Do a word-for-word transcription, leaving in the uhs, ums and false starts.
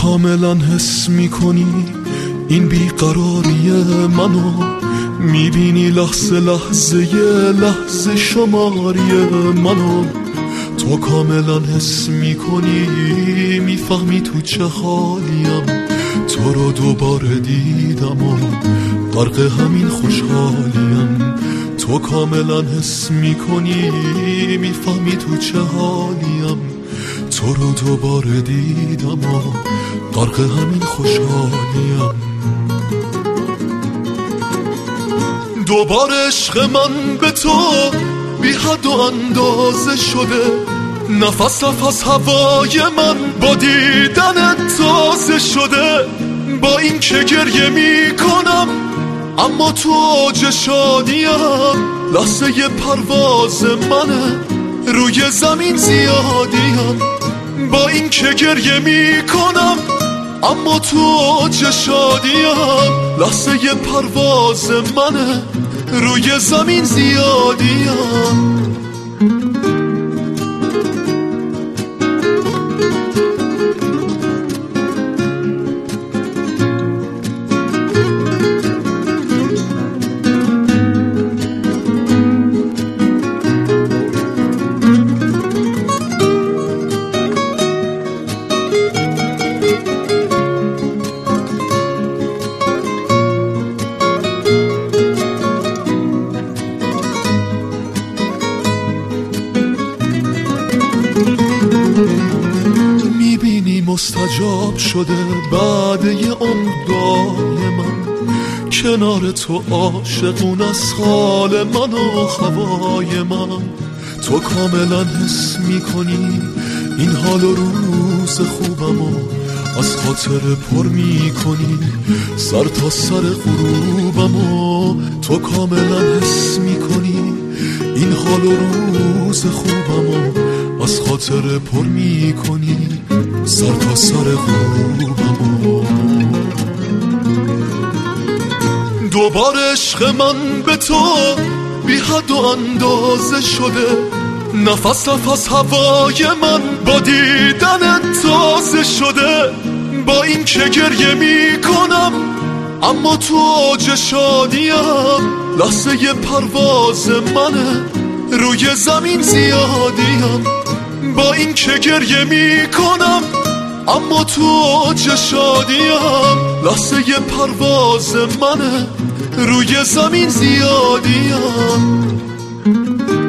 کاملا حس میکنی این بیقراری منو، میبینی لحظه لحظه لحظه شماری منو. تو کاملا حس میکنی، میفهمی تو چه حالیم، تو رو دوباره دیدم و غرق همین خوشحالیم. تو کاملا حس میکنی، میفهمی تو چه حالیم، تو رو دوباره دیدم و غرق همین خوشحالیم. دوباره عشق من به تو بی حد و اندازه شده، نفس نفس هوای من با دیدن تازه شده. با این که گریه می کنم اما تو اوج شادیم، لحظه پرواز منه روی زمین زیادیم. با این که گریه می کنم اما تو اوج شادیم، لحظه پرواز منه روی زمین زیادیم. میبینی مستجاب شده بعد یه عمرای من، کنار تو عاشقون از حال من و هوای من. تو کاملا حس میکنی این حال و روز خوبمو، از خاطر پر میکنی سر تا سر غروبمو. تو کاملا حس میکنی این حال و روز خوبمو، از خاطر پر میکنی سر تا سر غروبمو. دوباره عشق من به تو بی حد و اندازه شده، نفس نفس هوای من با دیدن تازه شده. با این که گریه می کنم اما تو اوج شادیم، لحظه پرواز منه روی زمین زیادیم. با این که گریه می کنم اما تو اوج شادیم، لحظه پرواز منه روی زمین زیادیم.